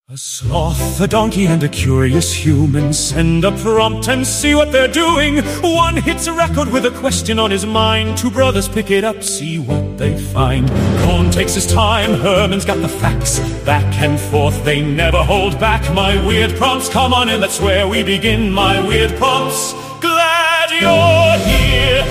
A sloth, a donkey, and a curious human send a prompt and see what they're doing. One hits a record with a question on his mind. Two brothers pick it up, see what they find. Cohn takes his time, Herman's got the facts. Back and forth, they never hold back. My weird prompts, come on in, that's where we begin. My weird prompts, glad you're here.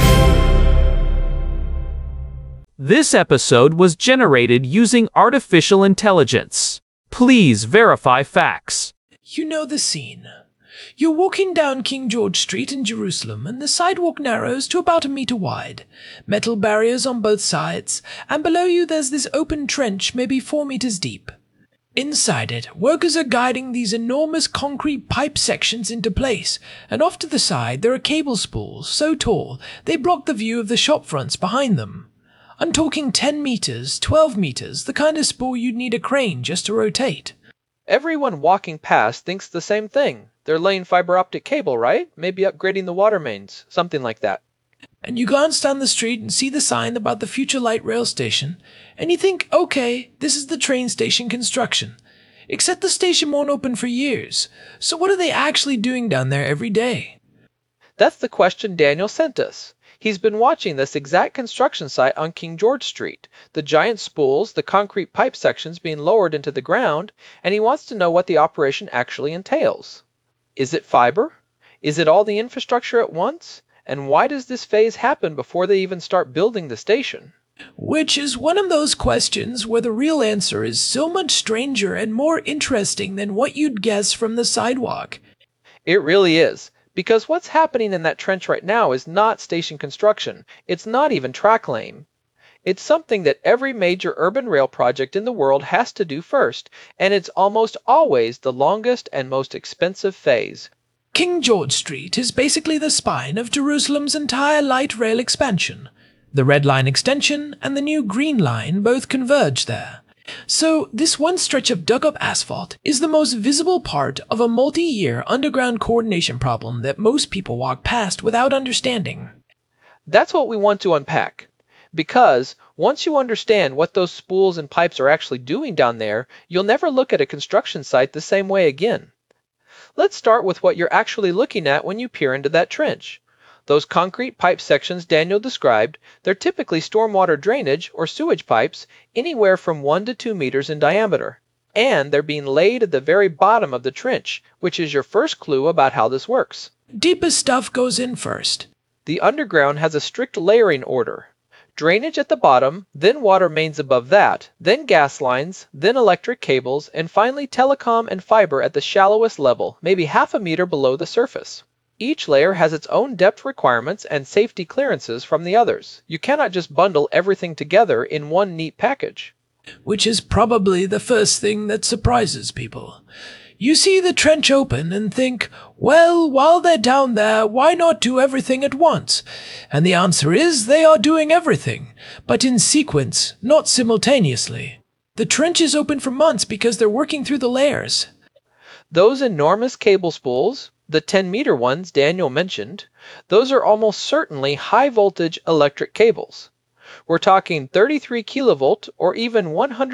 This episode was generated using artificial intelligence. Please verify facts. You know the scene. You're walking down King George Street in Jerusalem, and the sidewalk narrows to about 1 meter wide. Metal barriers on both sides, and below you there's this open trench maybe 4 meters deep. Inside it, workers are guiding these enormous concrete pipe sections into place, and off to the side there are cable spools so tall they block the view of the shop fronts behind them. I'm talking 10 meters, 12 meters, the kind of spool you'd need a crane just to rotate. Everyone walking past thinks the same thing. They're laying fiber optic cable, right? Maybe upgrading the water mains, something like that. And you glance down the street and see the sign about the future light rail station, and you think, okay, this is the train station construction. Except the station won't open for years. So what are they actually doing down there every day? That's the question Daniel sent us. He's been watching this exact construction site on King George Street, the giant spools, the concrete pipe sections being lowered into the ground, and he wants to know what the operation actually entails. Is it fiber? Is it all the infrastructure at once? And why does this phase happen before they even start building the station? Which is one of those questions where the real answer is so much stranger and more interesting than what you'd guess from the sidewalk. It really is. Because what's happening in that trench right now is not station construction. It's not even track laying. It's something that every major urban rail project in the world has to do first, and it's almost always the longest and most expensive phase. King George Street is basically the spine of Jerusalem's entire light rail expansion. The Red Line extension and the new Green Line both converge there. So, this one stretch of dug-up asphalt is the most visible part of a multi-year underground coordination problem that most people walk past without understanding. That's what we want to unpack. Because once you understand what those spools and pipes are actually doing down there, you'll never look at a construction site the same way again. Let's start with what you're actually looking at when you peer into that trench. Those concrete pipe sections Daniel described, they're typically stormwater drainage or sewage pipes anywhere from 1 to 2 meters in diameter. And they're being laid at the very bottom of the trench, which is your first clue about how this works. Deepest stuff goes in first. The underground has a strict layering order. Drainage at the bottom, then water mains above that, then gas lines, then electric cables, and finally telecom and fiber at the shallowest level, maybe half a meter below the surface. Each layer has its own depth requirements and safety clearances from the others. You cannot just bundle everything together in one neat package. Which is probably the first thing that surprises people. You see the trench open and think, well, while they're down there, why not do everything at once? And the answer is they are doing everything, but in sequence, not simultaneously. The trench is open for months because they're working through the layers. Those enormous cable spools, the 10-meter ones Daniel mentioned, those are almost certainly high-voltage electric cables. We're talking 33 kilovolt or even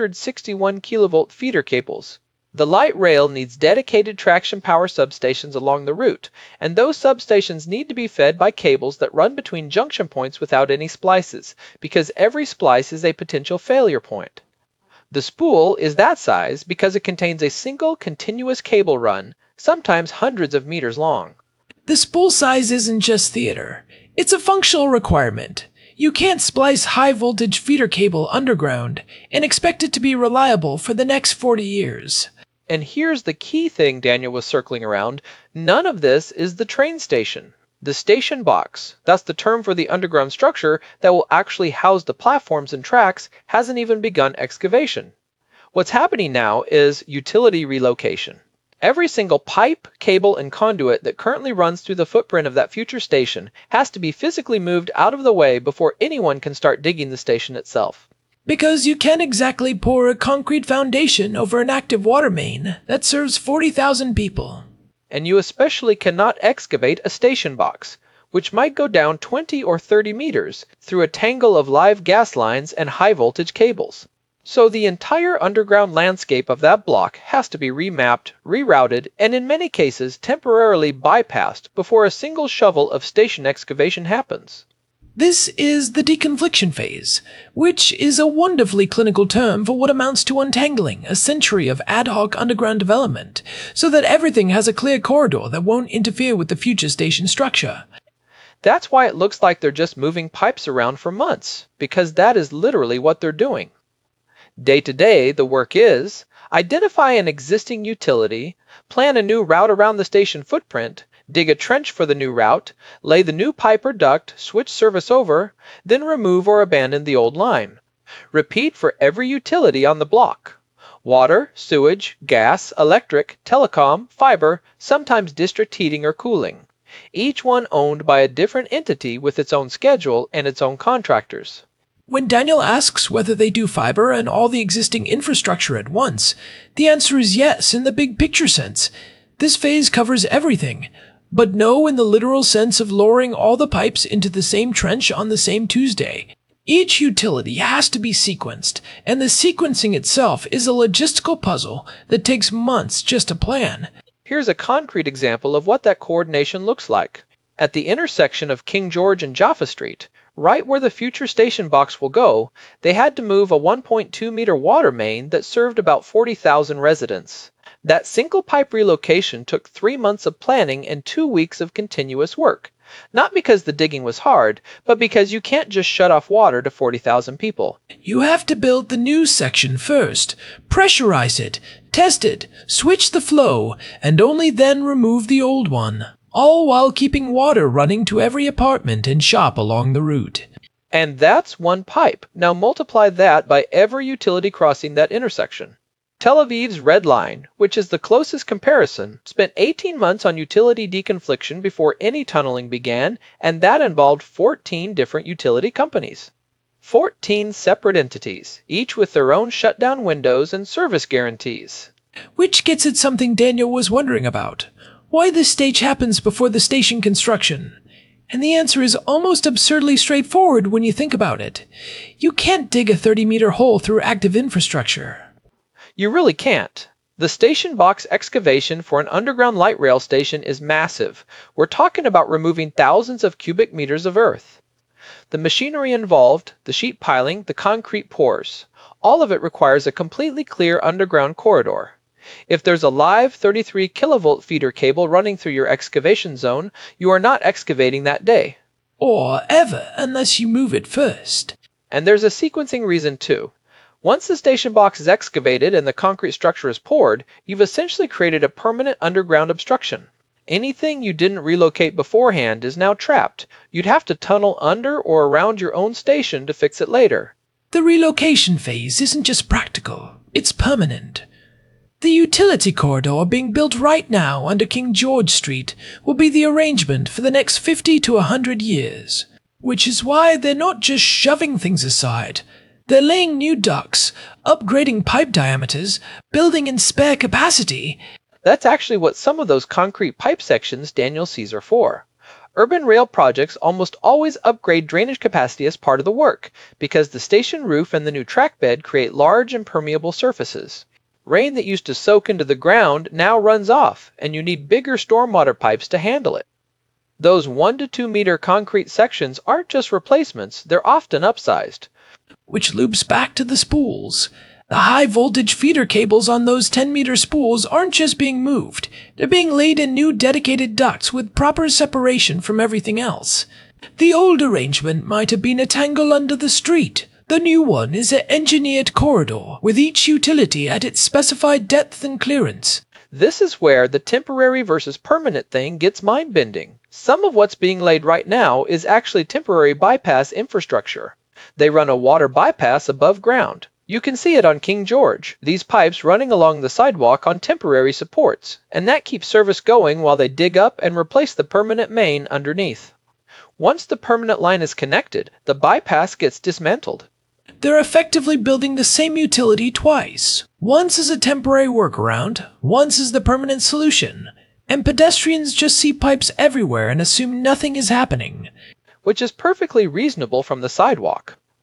161 kilovolt feeder cables. The light rail needs dedicated traction power substations along the route, and those substations need to be fed by cables that run between junction points without any splices, because every splice is a potential failure point. The spool is that size because it contains a single continuous cable run, sometimes hundreds of meters long. The spool size isn't just theater. It's a functional requirement. You can't splice high-voltage feeder cable underground and expect it to be reliable for the next 40 years. And here's the key thing Daniel was circling around. None of this is the train station. The station box, that's the term for the underground structure that will actually house the platforms and tracks, hasn't even begun excavation. What's happening now is utility relocation. Every single pipe, cable, and conduit that currently runs through the footprint of that future station has to be physically moved out of the way before anyone can start digging the station itself. Because you can't exactly pour a concrete foundation over an active water main that serves 40,000 people. And you especially cannot excavate a station box, which might go down 20 or 30 meters through a tangle of live gas lines and high-voltage cables. So the entire underground landscape of that block has to be remapped, rerouted, and in many cases temporarily bypassed before a single shovel of station excavation happens. This is the deconfliction phase, which is a wonderfully clinical term for what amounts to untangling a century of ad hoc underground development, so that everything has a clear corridor that won't interfere with the future station structure. That's why it looks like they're just moving pipes around for months, because that is literally what they're doing. Day to day, the work is identify an existing utility, plan a new route around the station footprint, dig a trench for the new route, lay the new pipe or duct, switch service over, then remove or abandon the old line. Repeat for every utility on the block. Water, sewage, gas, electric, telecom, fiber, sometimes district heating or cooling. Each one owned by a different entity with its own schedule and its own contractors. When Daniel asks whether they do fiber and all the existing infrastructure at once, the answer is yes in the big picture sense. This phase covers everything, but no in the literal sense of lowering all the pipes into the same trench on the same Tuesday. Each utility has to be sequenced, and the sequencing itself is a logistical puzzle that takes months just to plan. Here's a concrete example of what that coordination looks like. At the intersection of King George and Jaffa Street, right where the future station box will go, they had to move a 1.2-meter water main that served about 40,000 residents. That single pipe relocation took 3 months of planning and 2 weeks of continuous work. Not because the digging was hard, but because you can't just shut off water to 40,000 people. You have to build the new section first, pressurize it, test it, switch the flow, and only then remove the old one. All while keeping water running to every apartment and shop along the route. And that's one pipe. Now multiply that by every utility crossing that intersection. Tel Aviv's Red Line, which is the closest comparison, spent 18 months on utility deconfliction before any tunneling began, and that involved 14 different utility companies. 14 separate entities, each with their own shutdown windows and service guarantees. Which gets at something Daniel was wondering about. Why this stage happens before the station construction. And the answer is almost absurdly straightforward when you think about it. You can't dig a 30-meter hole through active infrastructure. You really can't. The station box excavation for an underground light rail station is massive. We're talking about removing thousands of cubic meters of earth. The machinery involved, the sheet piling, the concrete pours, all of it requires a completely clear underground corridor. If there's a live 33 kilovolt feeder cable running through your excavation zone, you are not excavating that day. Or ever, unless you move it first. And there's a sequencing reason too. Once the station box is excavated and the concrete structure is poured, you've essentially created a permanent underground obstruction. Anything you didn't relocate beforehand is now trapped. You'd have to tunnel under or around your own station to fix it later. The relocation phase isn't just practical, it's permanent. The utility corridor being built right now under King George Street will be the arrangement for the next 50 to 100 years. Which is why they're not just shoving things aside. They're laying new ducts, upgrading pipe diameters, building in spare capacity. That's actually what some of those concrete pipe sections Daniel sees are for. Urban rail projects almost always upgrade drainage capacity as part of the work, because the station roof and the new track bed create large impermeable surfaces. Rain that used to soak into the ground now runs off, and you need bigger stormwater pipes to handle it. Those 1 to 2 meter concrete sections aren't just replacements, they're often upsized. Which loops back to the spools. The high-voltage feeder cables on those 10-meter spools aren't just being moved. They're being laid in new dedicated ducts with proper separation from everything else. The old arrangement might have been a tangle under the street. The new one is an engineered corridor, with each utility at its specified depth and clearance. This is where the temporary versus permanent thing gets mind-bending. Some of what's being laid right now is actually temporary bypass infrastructure. They run a water bypass above ground. You can see it on King George, these pipes running along the sidewalk on temporary supports, and that keeps service going while they dig up and replace the permanent main underneath. Once the permanent line is connected, the bypass gets dismantled. They're effectively building the same utility twice. Once as a temporary workaround, once as the permanent solution. And pedestrians just see pipes everywhere and assume nothing is happening. Which is perfectly reasonable from the sidewalk.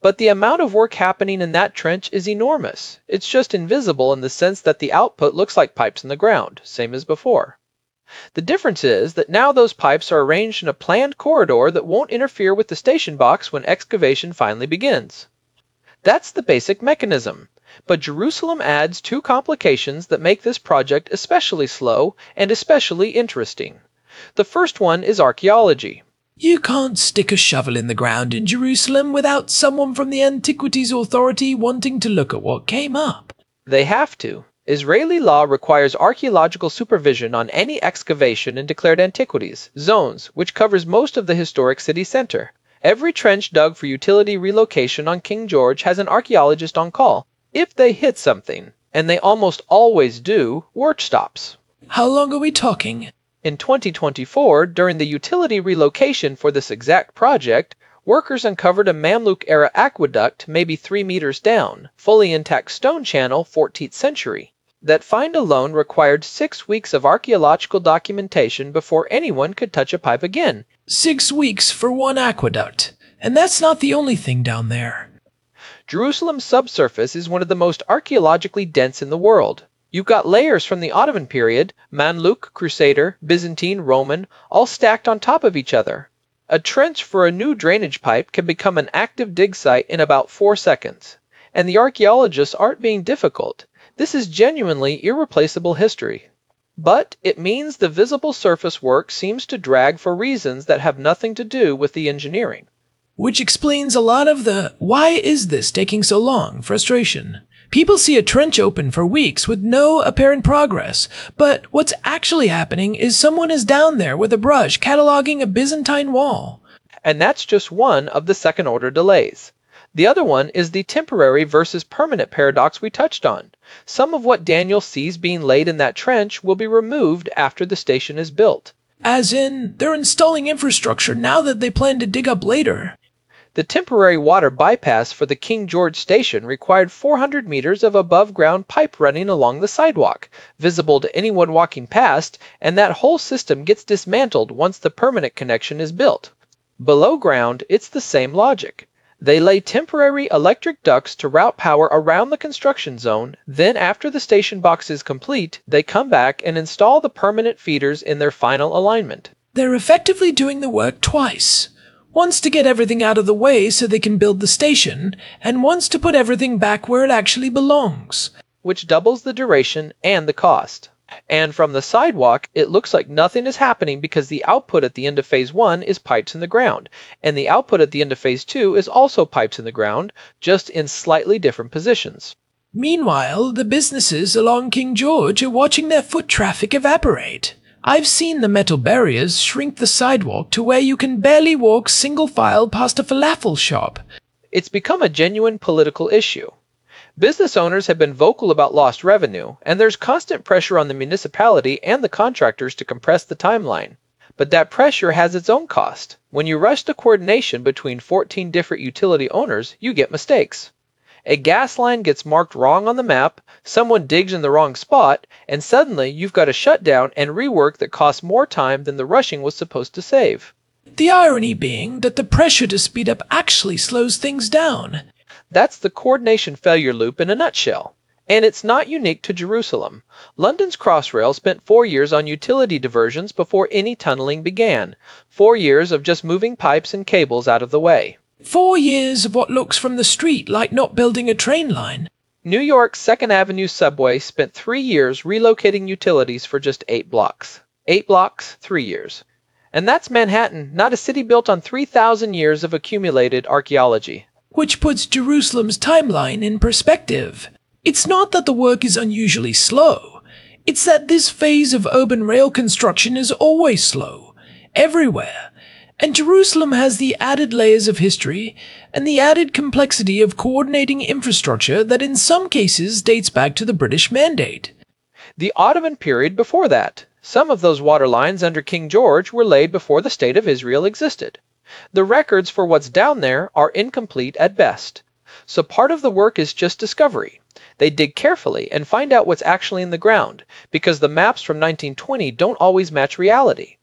But the amount of work happening in that trench is enormous. It's just invisible in the sense that the output looks like pipes in the ground, same as before. The difference is that now those pipes are arranged in a planned corridor that won't interfere with the station box when excavation finally begins. That's the basic mechanism, but Jerusalem adds two complications that make this project especially slow and especially interesting. The first one is archaeology. You can't stick a shovel in the ground in Jerusalem without someone from the Antiquities Authority wanting to look at what came up. They have to. Israeli law requires archaeological supervision on any excavation in declared antiquities zones, which covers most of the historic city center. Every trench dug for utility relocation on King George has an archaeologist on call. If they hit something, and they almost always do, work stops. How long are we talking? In 2024, during the utility relocation for this exact project, workers uncovered a Mamluk-era aqueduct maybe 3 meters down, fully intact stone channel 14th century. That find alone required 6 weeks of archaeological documentation before anyone could touch a pipe again. 6 weeks for one aqueduct. And that's not the only thing down there. Jerusalem's subsurface is one of the most archaeologically dense in the world. You've got layers from the Ottoman period, Mamluk, Crusader, Byzantine, Roman, all stacked on top of each other. A trench for a new drainage pipe can become an active dig site in about 4 seconds. And the archaeologists aren't being difficult. This is genuinely irreplaceable history. But it means the visible surface work seems to drag for reasons that have nothing to do with the engineering. Which explains a lot of the "why is this taking so long" frustration. People see a trench open for weeks with no apparent progress, but what's actually happening is someone is down there with a brush cataloging a Byzantine wall. And that's just one of the second-order delays. The other one is the temporary versus permanent paradox we touched on. Some of what Daniel sees being laid in that trench will be removed after the station is built. As in, they're installing infrastructure now that they plan to dig up later. The temporary water bypass for the King George station required 400 meters of above-ground pipe running along the sidewalk, visible to anyone walking past, and that whole system gets dismantled once the permanent connection is built. Below ground, it's the same logic. They lay temporary electric ducts to route power around the construction zone, then after the station box is complete, they come back and install the permanent feeders in their final alignment. They're effectively doing the work twice. Once to get everything out of the way so they can build the station, and once to put everything back where it actually belongs. Which doubles the duration and the cost. And from the sidewalk, it looks like nothing is happening because the output at the end of Phase 1 is pipes in the ground, and the output at the end of Phase 2 is also pipes in the ground, just in slightly different positions. Meanwhile, the businesses along King George are watching their foot traffic evaporate. I've seen the metal barriers shrink the sidewalk to where you can barely walk single file past a falafel shop. It's become a genuine political issue. Business owners have been vocal about lost revenue, and there's constant pressure on the municipality and the contractors to compress the timeline. But that pressure has its own cost. When you rush the coordination between 14 different utility owners, you get mistakes. A gas line gets marked wrong on the map, someone digs in the wrong spot, and suddenly you've got a shutdown and rework that costs more time than the rushing was supposed to save. The irony being that the pressure to speed up actually slows things down. That's the coordination failure loop in a nutshell. And it's not unique to Jerusalem. London's Crossrail spent 4 years on utility diversions before any tunneling began. 4 years of just moving pipes and cables out of the way. 4 years of what looks from the street like not building a train line. New York's 2nd Avenue subway spent 3 years relocating utilities for just 8 blocks. 8 blocks, 3 years. And that's Manhattan, not a city built on 3,000 years of accumulated archaeology. Which puts Jerusalem's timeline in perspective. It's not that the work is unusually slow. It's that this phase of urban rail construction is always slow. Everywhere. And Jerusalem has the added layers of history and the added complexity of coordinating infrastructure that in some cases dates back to the British Mandate. The Ottoman period before that. Some of those water lines under King George were laid before the State of Israel existed. The records for what's down there are incomplete at best. So part of the work is just discovery. They dig carefully and find out what's actually in the ground, because the maps from 1920 don't always match reality.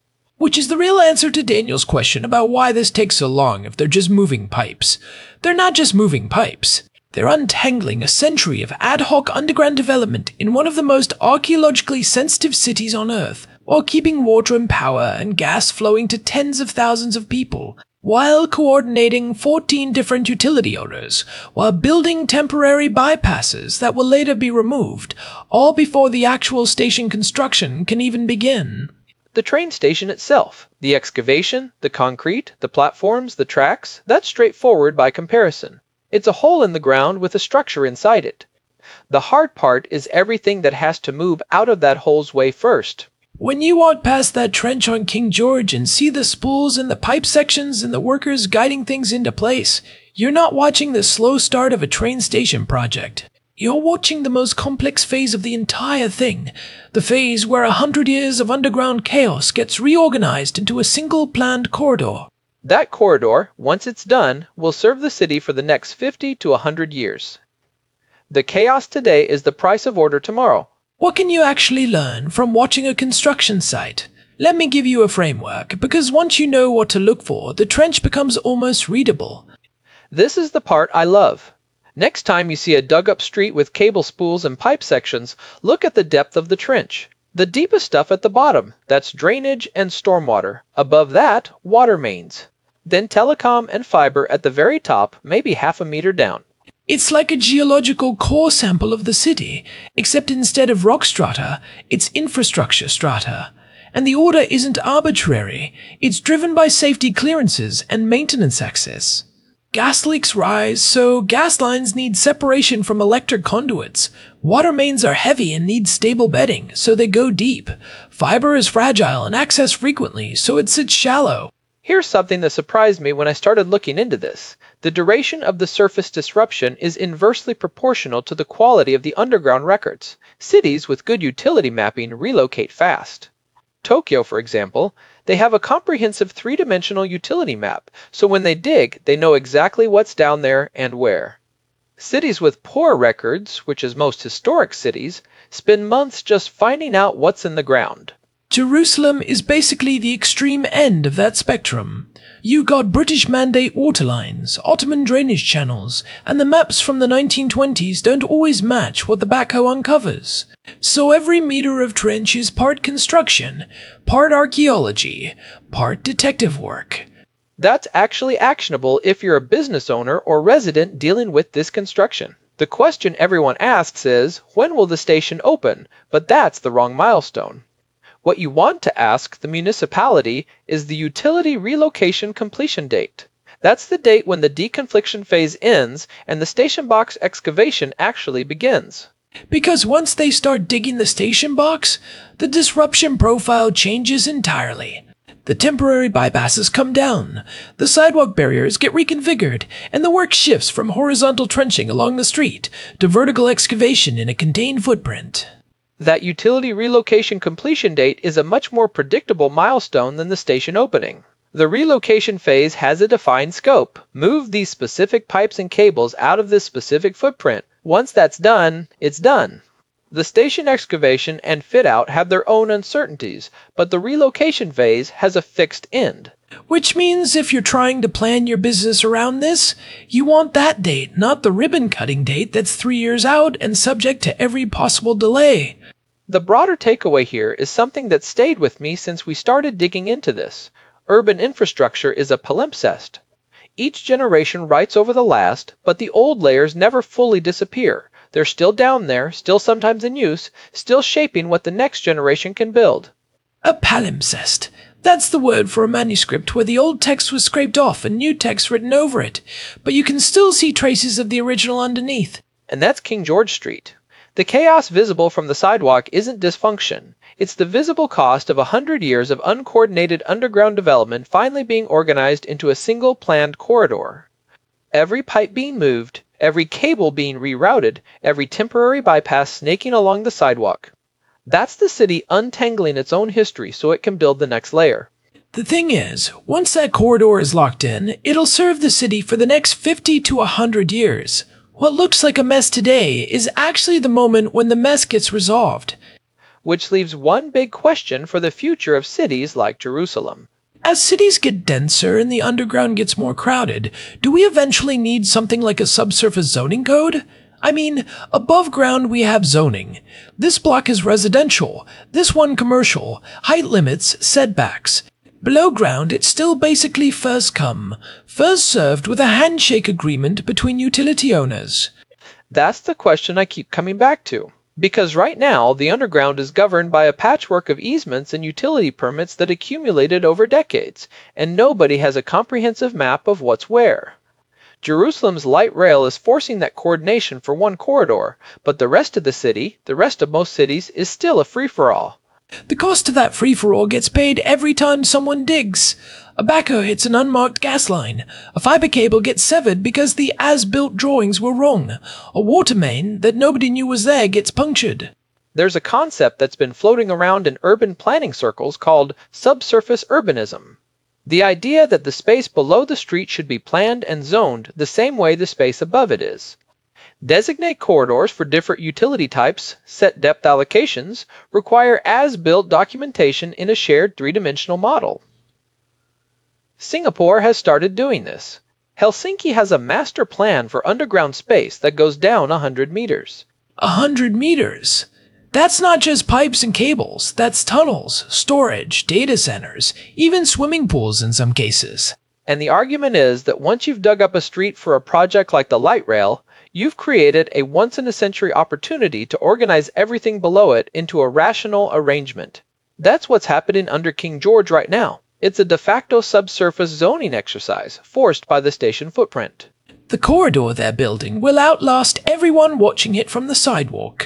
Which is the real answer to Daniel's question about why this takes so long if they're just moving pipes. They're not just moving pipes. They're untangling a century of ad hoc underground development in one of the most archaeologically sensitive cities on Earth, while keeping water and power and gas flowing to tens of thousands of people, while coordinating 14 different utility owners, while building temporary bypasses that will later be removed, all before the actual station construction can even begin. The train station itself, the excavation, the concrete, the platforms, the tracks, that's straightforward by comparison. It's a hole in the ground with a structure inside it. The hard part is everything that has to move out of that hole's way first. When you walk past that trench on King George and see the spools and the pipe sections and the workers guiding things into place, you're not watching the slow start of a train station project. You're watching the most complex phase of the entire thing, the phase where 100 years of underground chaos gets reorganized into a single planned corridor. That corridor, once it's done, will serve the city for the next 50 to 100 years. The chaos today is the price of order tomorrow. What can you actually learn from watching a construction site? Let me give you a framework, because once you know what to look for, the trench becomes almost readable. This is the part I love. Next time you see a dug-up street with cable spools and pipe sections, look at the depth of the trench. The deepest stuff at the bottom, that's drainage and stormwater. Above that, water mains. Then telecom and fiber at the very top, maybe half a meter down. It's like a geological core sample of the city, except instead of rock strata, it's infrastructure strata. And the order isn't arbitrary, it's driven by safety clearances and maintenance access. Gas leaks rise, so gas lines need separation from electric conduits. Water mains are heavy and need stable bedding, so they go deep. Fiber is fragile and accessed frequently, so it sits shallow. Here's something that surprised me when I started looking into this. The duration of the surface disruption is inversely proportional to the quality of the underground records. Cities with good utility mapping relocate fast. Tokyo, for example, they have a comprehensive three-dimensional utility map, so when they dig, they know exactly what's down there and where. Cities with poor records, which is most historic cities, spend months just finding out what's in the ground. Jerusalem is basically the extreme end of that spectrum. You got British mandate water lines, Ottoman drainage channels, and the maps from the 1920s don't always match what the backhoe uncovers. So every meter of trench is part construction, part archaeology, part detective work. That's actually actionable if you're a business owner or resident dealing with this construction. The question everyone asks is, when will the station open? But that's the wrong milestone. What you want to ask the municipality is the utility relocation completion date. That's the date when the deconfliction phase ends and the station box excavation actually begins. Because once they start digging the station box, the disruption profile changes entirely. The temporary bypasses come down, the sidewalk barriers get reconfigured, and the work shifts from horizontal trenching along the street to vertical excavation in a contained footprint. That utility relocation completion date is a much more predictable milestone than the station opening. The relocation phase has a defined scope. Move these specific pipes and cables out of this specific footprint. Once that's done, it's done. The station excavation and fit-out have their own uncertainties, but the relocation phase has a fixed end. Which means if you're trying to plan your business around this, you want that date, not the ribbon-cutting date that's 3 years out and subject to every possible delay. The broader takeaway here is something that stayed with me since we started digging into this. Urban infrastructure is a palimpsest. Each generation writes over the last, but the old layers never fully disappear. They're still down there, still sometimes in use, still shaping what the next generation can build. A palimpsest. That's the word for a manuscript where the old text was scraped off and new text written over it, but you can still see traces of the original underneath. And that's King George Street. The chaos visible from the sidewalk isn't dysfunction. It's the visible cost of 100 years of uncoordinated underground development finally being organized into a single planned corridor. Every pipe being moved, every cable being rerouted, every temporary bypass snaking along the sidewalk. That's the city untangling its own history so it can build the next layer. The thing is, once that corridor is locked in, it'll serve the city for the next 50 to 100 years. What looks like a mess today is actually the moment when the mess gets resolved. which leaves one big question for the future of cities like Jerusalem. As cities get denser and the underground gets more crowded, do we eventually need something like a subsurface zoning code? I mean, above ground we have zoning. This block is residential, this one commercial, height limits, setbacks. Below ground it's still basically first come, first served with a handshake agreement between utility owners. That's the question I keep coming back to. Because right now, the underground is governed by a patchwork of easements and utility permits that accumulated over decades, and nobody has a comprehensive map of what's where. Jerusalem's light rail is forcing that coordination for one corridor, but the rest of the city, the rest of most cities, is still a free-for-all. The cost of that free-for-all gets paid every time someone digs. A backhoe hits an unmarked gas line. A fiber cable gets severed because the as-built drawings were wrong. A water main that nobody knew was there gets punctured. There's a concept that's been floating around in urban planning circles called subsurface urbanism. The idea that the space below the street should be planned and zoned the same way the space above it is. Designate corridors for different utility types, set depth allocations, require as-built documentation in a shared three-dimensional model. Singapore has started doing this. Helsinki has a master plan for underground space that goes down 100 meters. 100 meters? That's not just pipes and cables, that's tunnels, storage, data centers, even swimming pools in some cases. And the argument is that once you've dug up a street for a project like the light rail, you've created a once-in-a-century opportunity to organize everything below it into a rational arrangement. That's what's happening under King George right now. It's a de facto subsurface zoning exercise forced by the station footprint. The corridor they're building will outlast everyone watching it from the sidewalk.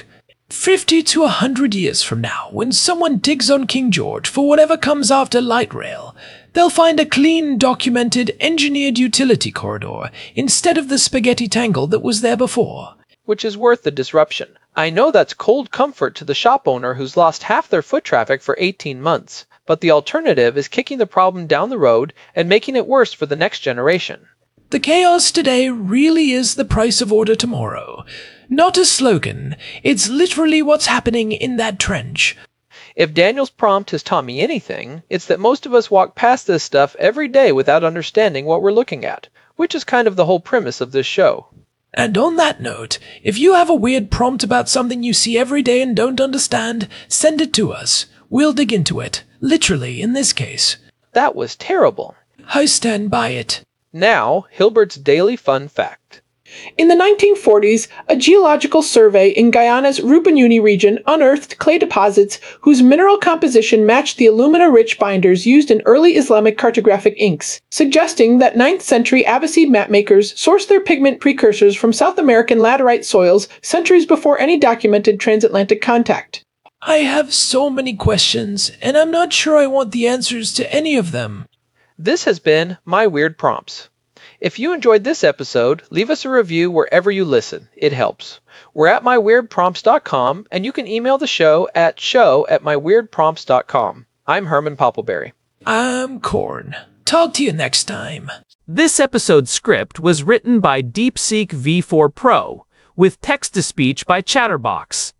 50 to 100 years from now, when someone digs on King George for whatever comes after light rail, they'll find a clean, documented, engineered utility corridor instead of the spaghetti tangle that was there before. Which is worth the disruption. I know that's cold comfort to the shop owner who's lost half their foot traffic for 18 months, but the alternative is kicking the problem down the road and making it worse for the next generation. The chaos today really is the price of order tomorrow. Not a slogan, it's literally what's happening in that trench. If Daniel's prompt has taught me anything, it's that most of us walk past this stuff every day without understanding what we're looking at, which is kind of the whole premise of this show. And on that note, if you have a weird prompt about something you see every day and don't understand, send it to us. We'll dig into it. Literally, in this case. That was terrible. I stand by it. Now, Hilbert's Daily Fun Fact. In the 1940s, a geological survey in Guyana's Rupununi region unearthed clay deposits whose mineral composition matched the alumina-rich binders used in early Islamic cartographic inks, suggesting that 9th century Abbasid mapmakers sourced their pigment precursors from South American laterite soils centuries before any documented transatlantic contact. I have so many questions, and I'm not sure I want the answers to any of them. This has been My Weird Prompts. If you enjoyed this episode, leave us a review wherever you listen. It helps. We're at myweirdprompts.com, and you can email the show at show@myweirdprompts.com. I'm Herman Poppleberry. I'm Corn. Talk to you next time. This episode's script was written by DeepSeek V4 Pro, with text-to-speech by Chatterbox.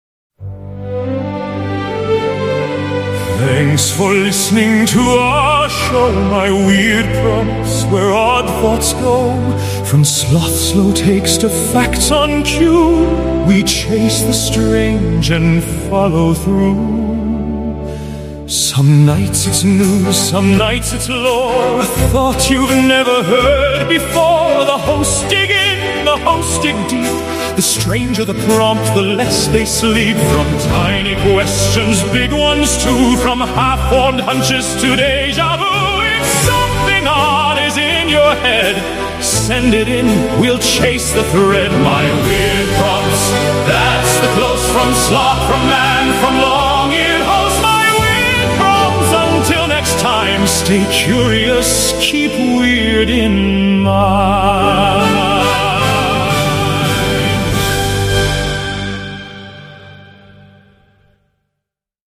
Thanks for listening to our show, My Weird Prompts, where odd thoughts go. From sloth slow takes to facts on cue, we chase the strange and follow through. Some nights it's news, some nights it's lore, a thought you've never heard before. The hosts dig in, the hosts dig deep. The stranger the prompt, the less they sleep. From tiny questions, big ones too. From half-formed hunches to deja vu. If something odd is in your head, send it in, we'll chase the thread. My Weird Prompts, that's the close from sloth, from man, from long-eared host. My Weird Prompts, until next time, stay curious, keep weird in mind.